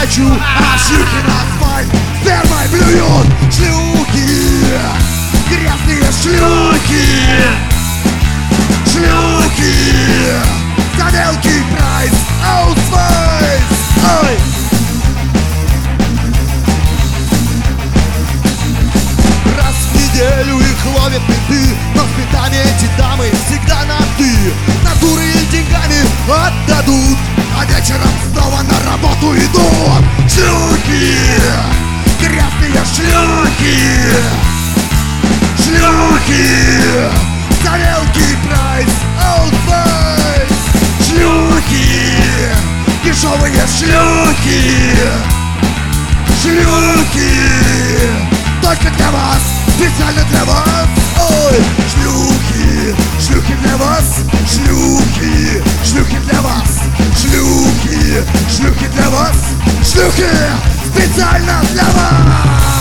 хочу, а шлюхи на асфальт спермой блюют. Шлюхи, грязные шлюхи, шлюхи, за мелкий прайс, аутсвайс. Ой! Раз в неделю их ловят менты, но с ментами эти дамы всегда на «ты». Натурой и деньгами отдадут, а вечером снова на работу идут. Шлюхи, грязные шлюхи, шлюхи, за мелкий прайс, аутсайз. Шлюхи, дешевые шлюхи, шлюхи, только для вас, специально для вас. Ой, шлюхи, шлюхи для вас, шлюхи, шлюхи для вас, шлюхи, шлюхи для вас, шлюхи специально для вас.